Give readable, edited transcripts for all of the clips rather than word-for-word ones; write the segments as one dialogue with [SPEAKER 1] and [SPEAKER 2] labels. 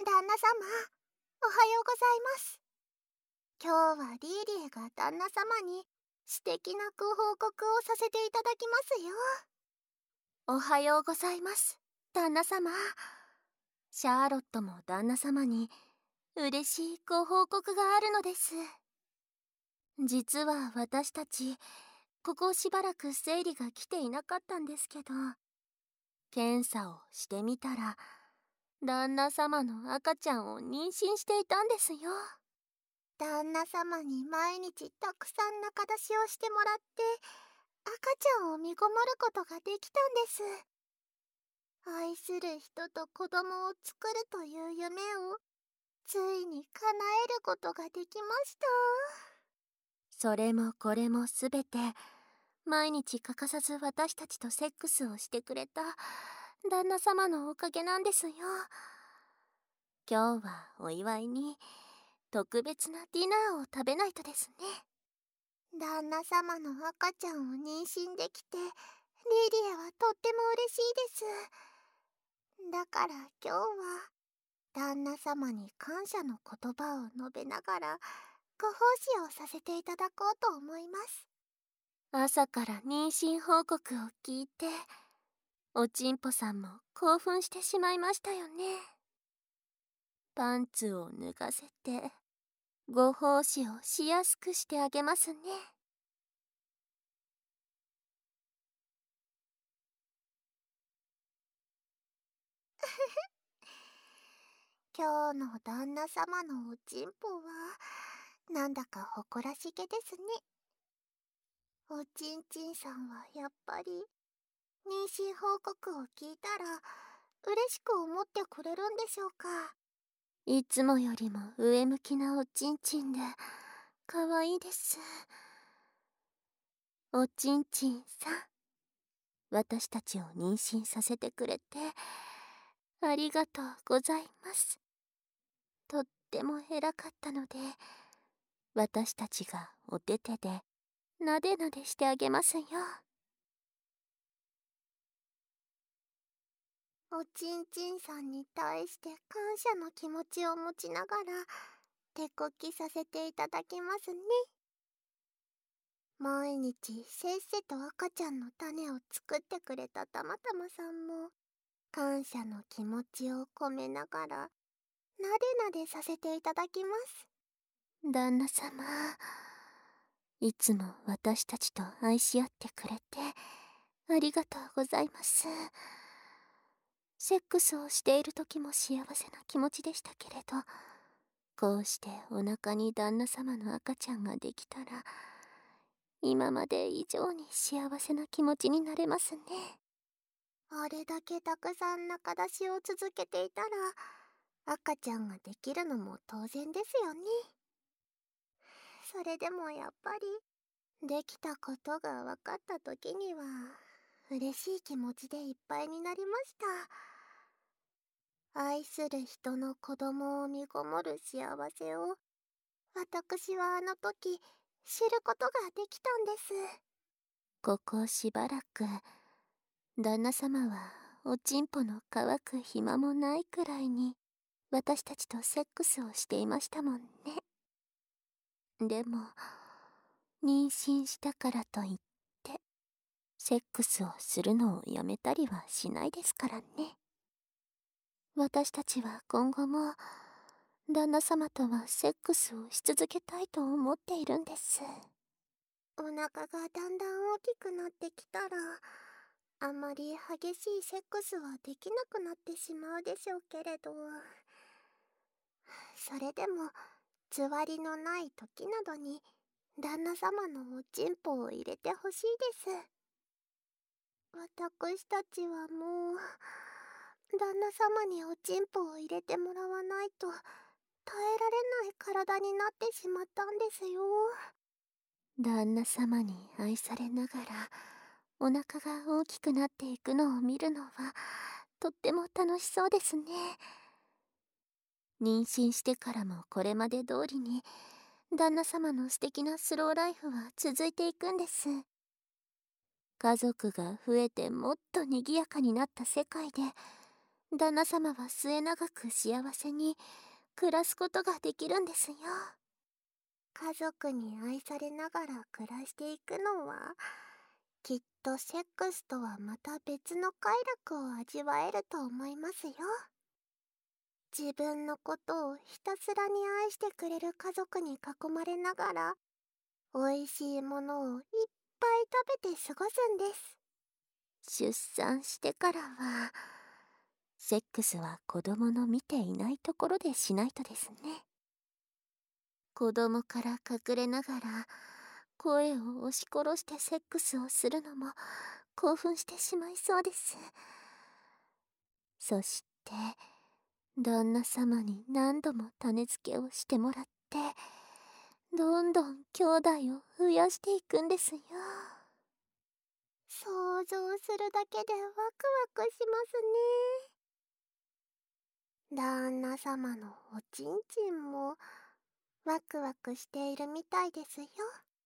[SPEAKER 1] 旦那様、おはようございます。今日はリーリエが旦那様に素敵なご報告をさせていただきますよ。おはようございます、旦那様。シャーロットも旦那様に嬉しいご報告があるのです。実は私たち、ここしばらく生理が来ていなかったんですけど、検査をしてみたら、旦那様の赤ちゃんを妊娠していたんですよ。旦那様に毎日たくさん仲出しをしてもらって、赤ちゃんを身ごもることができたんです。愛する人と子供を作るという夢をついに叶えることができました。それもこれもすべて毎日欠かさず私たちとセックスをしてくれた旦那様のおかげなんですよ。今日はお祝いに特別なディナーを食べないとですね。旦那様の赤ちゃんを妊娠できて、リリエはとっても嬉しいです。だから今日は旦那様に感謝の言葉を述べながらご奉仕をさせていただこうと思います。朝から妊娠報告を聞いて、おちんぽさんも興奮してしまいましたよね。パンツを脱がせてご奉仕をしやすくしてあげますね。今日の旦那様のおちんぽはなんだか誇らしげですね。おちんちんさんはやっぱり妊娠報告を聞いたら嬉しく思ってくれるんでしょうか。いつもよりも上向きなおちんちんでかわいいです。おちんちんさん、私たちを妊娠させてくれてありがとうございます。とっても偉かったので、私たちがお手手でなでなでしてあげますよ。おちんちんさんに対して感謝の気持ちを持ちながら手こきさせていただきますね。毎日せっせと赤ちゃんの種を作ってくれたたまたまさんも感謝の気持ちを込めながらなでなでさせていただきます。旦那様、いつも私たちと愛し合ってくれてありがとうございます。セックスをしている時も幸せな気持ちでしたけれど、こうしてお腹に旦那様の赤ちゃんができたら、今まで以上に幸せな気持ちになれますね。あれだけたくさん仲出しを続けていたら、赤ちゃんができるのも当然ですよね。それでもやっぱり、できたことが分かった時には、嬉しい気持ちでいっぱいになりました。愛する人の子供を身ごもる幸せを、私はあの時、知ることができたんです。ここしばらく、旦那様はおちんぽの乾く暇もないくらいに、私たちとセックスをしていましたもんね。でも、妊娠したからといって、セックスをするのをやめたりはしないですからね。私たちは今後も、旦那様とはセックスをし続けたいと思っているんです。お腹がだんだん大きくなってきたら、あまり激しいセックスはできなくなってしまうでしょうけれど、それでも、つわりのない時などに、旦那様のおちんぽを入れてほしいです。私たちはもう、旦那様におちんぽを入れてもらわないと、耐えられない体になってしまったんですよ。旦那様に愛されながら、お腹が大きくなっていくのを見るのは、とっても楽しそうですね。妊娠してからもこれまで通りに、旦那様の素敵なスローライフは続いていくんです。家族が増えてもっと賑やかになった世界で、 旦那様は末永く幸せに暮らすことができるんですよ。家族に愛されながら暮らしていくのは、きっとセックスとはまた別の快楽を味わえると思いますよ。自分のことをひたすらに愛してくれる家族に囲まれながら、美味しいものをいっぱい食べて過ごすんです。出産してからは、セックスは子供の見ていないところでしないとですね。子供から隠れながら声を押し殺してセックスをするのも興奮してしまいそうです。そして旦那様に何度も種付けをしてもらって、どんどん兄弟を増やしていくんですよ。想像するだけでワクワクしますね。旦那様のおちんちんもワクワクしているみたいですよ。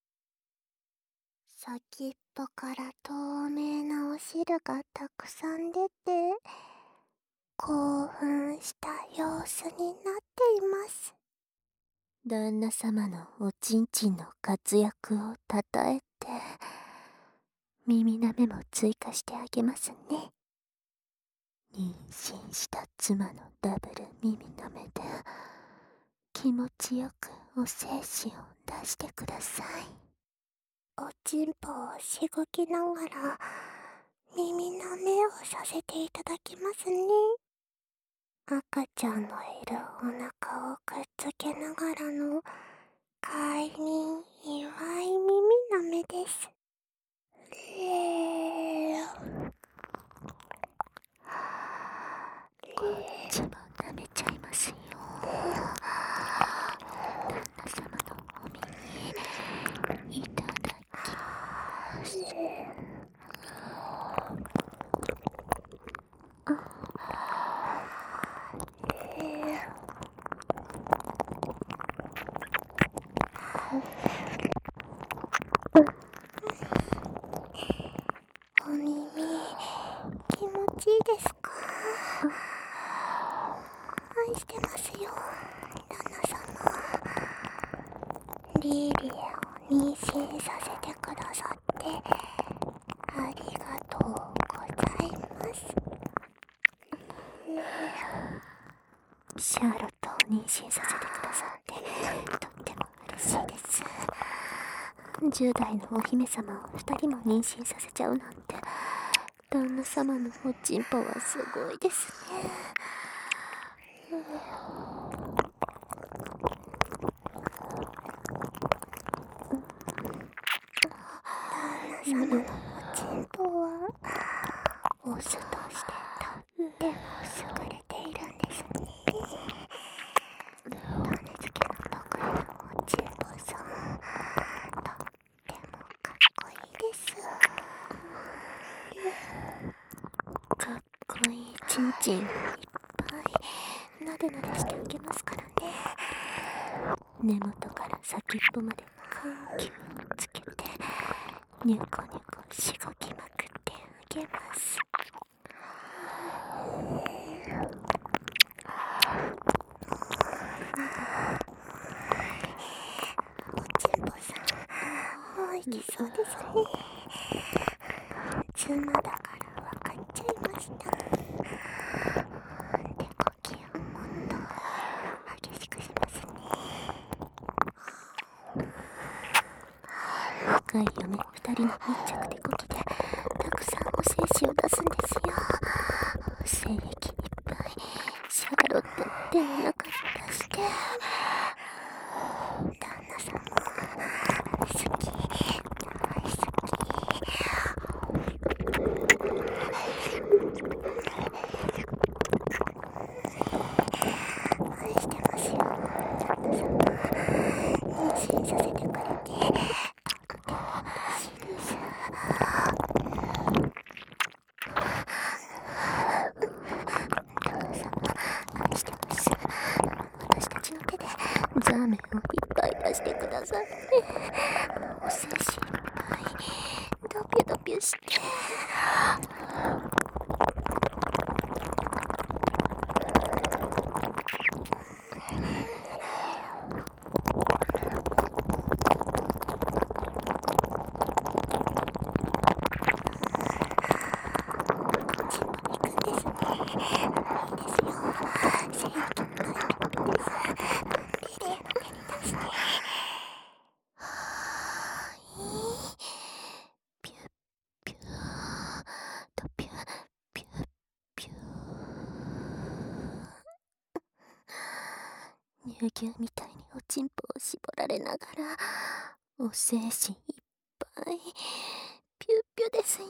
[SPEAKER 1] 先っぽから透明なお汁がたくさん出て、興奮した様子になっています。旦那様のおちんちんの活躍をたたえて、耳なめも追加してあげますね。妊娠した妻のダブル耳なめで、気持ちよくお精子を出してください。おちんぽをしごきながら耳なめをさせていただきますね。赤ちゃんのいるお腹をくっつけながらの快眠祝い耳なめです。こっちも舐めちゃいますよ。旦那様のお耳いただきます。お耳気持ちいいですか？愛してますよ、旦那様。リリアを妊娠させてくださってありがとうございます。シャーロットを妊娠させてくださってとっても嬉しいです。10代のお姫様を2人も妊娠させちゃうなんて、旦那様のおちんぽはすごいですね。旦那様のおちんぽはオスとしてとっても優れているんですね。種付けの得意なおちんぽさん、とってもかっこいいです。かっこいいちんちんをいっぱいなでなでしてあげますからね。根元から先っぽまで緩急をつけてニュコニュコしごきまくってあげます。おちんぽさん、もういきそうですね。妻だからわかっちゃいました。で、呼吸をもっと激しくしますね。若い嫁2人の密着手こきでたくさんお精子を出すんですよ。精液いっぱいシャーロットの手の中に出して、旦那さんも好き、大好き。愛してますよ、旦那さん。妊娠させてくれてとっても嬉しいです。旦那さん愛してます。私たちの手でザーメンをいっぱい出してください。お精子いっぱいドピュドピュして。 乳牛みたいにおちんぽを絞られながら、お精子いっぱい、ピュッピュですよ。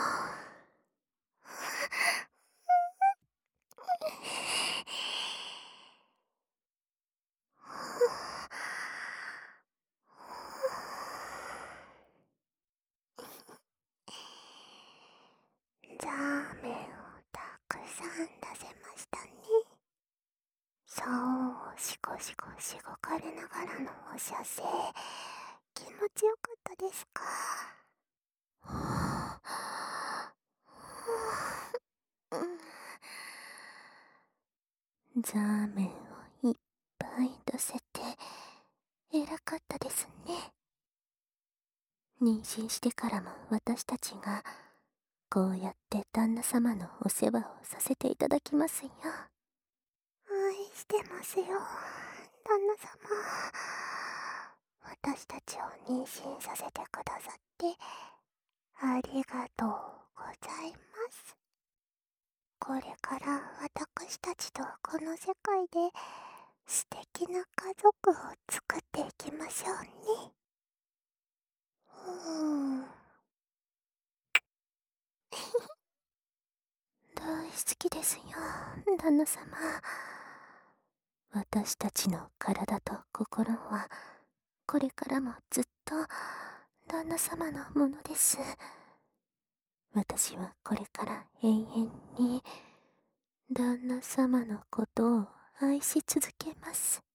[SPEAKER 1] ザーメンをたくさん出せましたね。そう、しこしこしごかれながらのお射精、気持ちよかったですか？ザーメンをいっぱい出せて偉かったですね。妊娠してからも私たちがこうやって旦那様のお世話をさせていただきますよ。愛してますよ、旦那様。私たちを妊娠させてくださってありがとうございます。これから私たちとこの世界で素敵な家族を作っていきましょうね。大好きですよ、旦那様。私たちの体と心はこれからもずっと旦那様のものです。私はこれから永遠に旦那様のことを愛し続けます。